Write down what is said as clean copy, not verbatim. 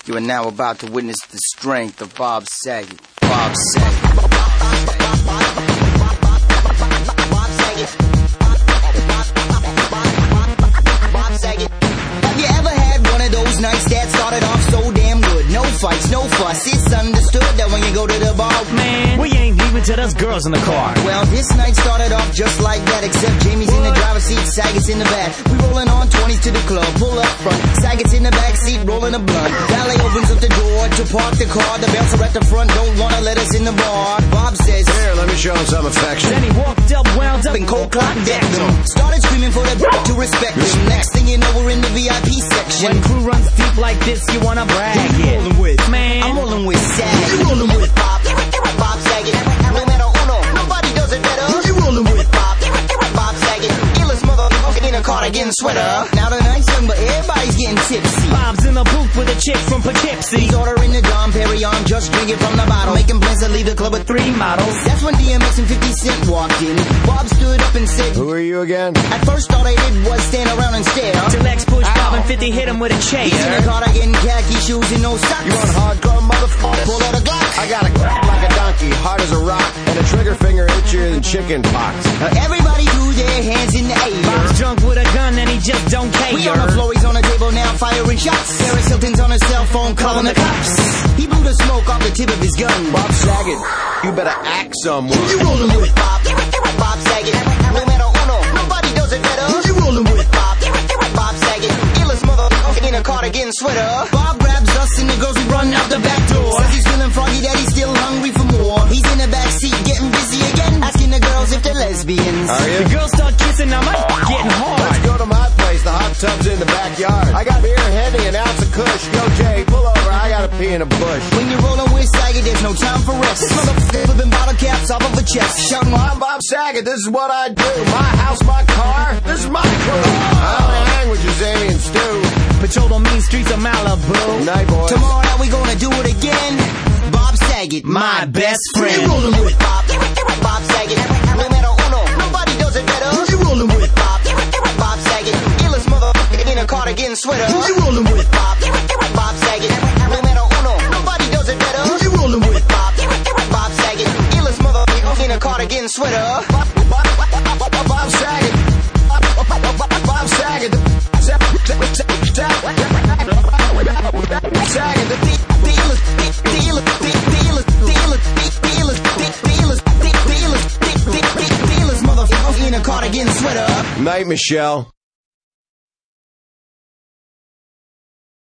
You are now about to witness the strength of Bob Saget. Bob Saget. Bob Saget. Have you ever had one of those nights that started off so damn good? No fights, no fuss. It's understood that when you go to the bar, man, we ain't leaving till there's girls in the car. Well, this night started off just like that, except Jamie's in the driver's seat, Saget's in the back. We rolling on 20s to the club, pull up front. Saget's in the back seat, rolling a blunt. Valet opens up the door to park the car. The bouncer at the front don't wanna let us in the bar. Bob says, "Here, let me show him some affection." Then he walked up, wound up, and cold clock decked him. Started screaming for the to respect him. Next thing you know, we're in the VIP section. When crew runs deep like this, you wanna brag. Who you rolling with? Man, I'm rolling with Saget. Who you rolling with? Bob Saget. Numero uno, nobody does it better. Who you rolling with? Bob Saget. Illest motherfucker in a cardigan sweater. Now the night's young, but everybody's getting tipsy. Bob's in the booth with a chick from Poughkeepsie. He's ordering the Dom Perignon, just drinking from the bottle. Making plans to leave the club with 3 models. That's when DMX and 50 Cent walked in. Bob stood up and said, "Who are you again?" At first all they did was stand around and stare. Till X pushed Bob and 50 hit him with a chair. He's in a cardigan, khaki shoes and no socks. You want hardcore, motherfucker? Pull out a Glock. I got a crap like a donkey, hard as a rock, and a trigger finger itchier than chicken pox. Everybody threw their hands in the air. Bob's drunk with a gun and he just don't care. We on the floor, he's on the table now firing shots. Paris Hilton's on his cell phone calling the cops. He blew the smoke off the tip of his gun. Bob Saget, you better act someone. Who you rolling with? Bob Saget. Numero uno, nobody does it better. Who you rolling with? Bob Saget. Illest motherfucker in a cardigan sweater. Bob grabs us and the girls we run out the back door. Says he's feeling froggy, that he's still hungry for more. He's in the back seat getting busy again, asking the girls if they're lesbians. Are you? The girls start kissing, now my getting hard. Let's go to my place. The hot tub's in the backyard. I got beer, Henny, an ounce of Kush. Yo, Jay, pull over. I gotta pee in a bush. When you're rolling with Saget, there's no time for rest. This motherfucker flipping bottle caps off of a chest, shouting, I'm Bob Saget. This is what I do. My house, my car. This is my crew. I don't hang with you, Jamie and Stu. Patrol on mean streets of Malibu. Night, boys. tomorrow night we gonna do it again. Bob Saget, My best friend. Who you rolling with? Bob Saget. Numero uno, nobody does it better. Who you rolling with? Bob Saget. Illest motherfucker in a cardigan sweater. Who you rolling with? Bob Saget. Numero uno, nobody does it better. Who you rolling with? Bob Saget. Illest motherfucker in a cardigan sweater. Bob Saget. Bob Saget. Motherfucker in a cardigan sweater. Night, Michelle.